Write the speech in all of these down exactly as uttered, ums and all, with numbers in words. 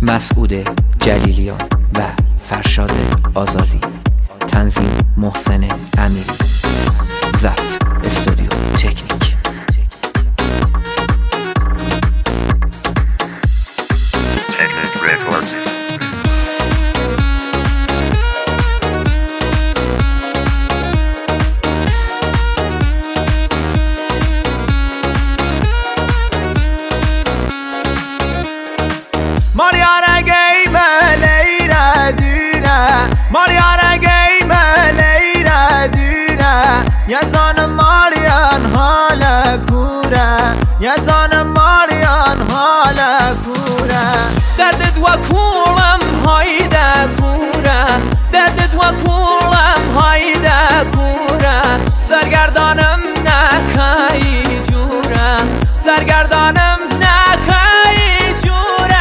مسعود جلیلیان و فرشاد آزادی. تنظیم محسن امیری. ضبط استودیو تکنیک. Technic Records. Mariana gay meleira dira, Mariana gay meleira dira. Yazan Marian hala kura, Yazan Marian hala kura. Derdet wa kulam hayda kura, Derdet wa kulam hayda kura. Sergerdanım ne kay jura, Sergerdanım ne kay jura.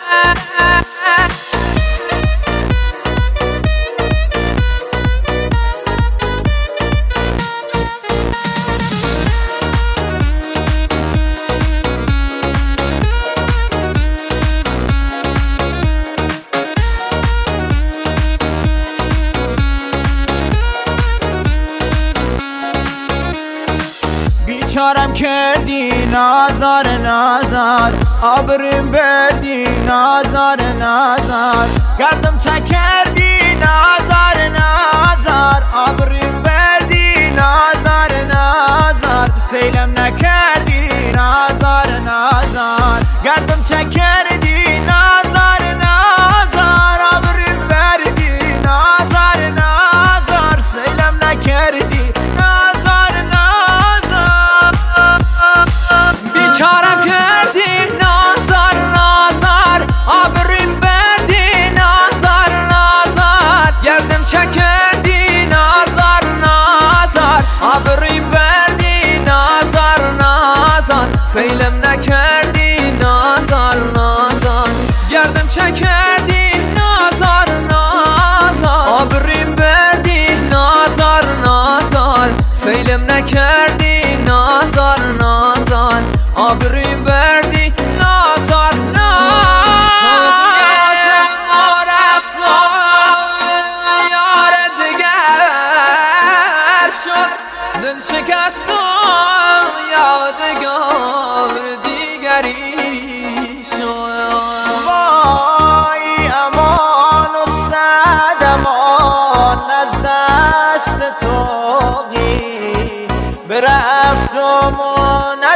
بیچارم کردی نازار نازار، آبریم بردی نازار نازار. گردم چکردی نازار نازار، آبریم بردی نازار نازار. سیلم نکردی نازار نازار، گردم چکردی نازار نازار. آبریم بردی نازار نازار، سیلم نکردی نازار نازار. بیچارم کردی نازار نازار، آبریم بردی نازار نازار. گردم چکردی نازار نازار، آبریم بردی نازار نازار. سیلم نکردی نازار نازار. گردم چکردی نازار نازار، آبریم بردی نازار نازار. سیلم نکردی نازار نازار، آبریم بردی نازار نازار. یار دگر شد دل شکستم، یادگار دیگری شد. وای امان و صد امان از دست توقی، برفتم و